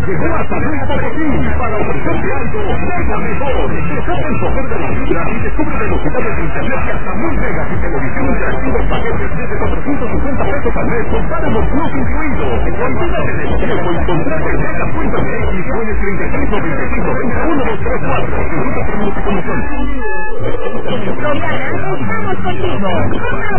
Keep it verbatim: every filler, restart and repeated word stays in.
llegó a San Luis Potosí para ofrecerte algo mega mejor. Deja el poder de la fibra y descubre velocidades de internet y hasta mil megas y televisión interactiva en paquetes desde cuatrocientos cincuenta pesos al mes con Paramount Plus incluido. Olvídate del tiempo y contrata el mega cuenta de X o en el treinta y tres noventa y cinco treinta uno dos tres cuatro. Minutos por minuto como son. Soriana, estamos contigo.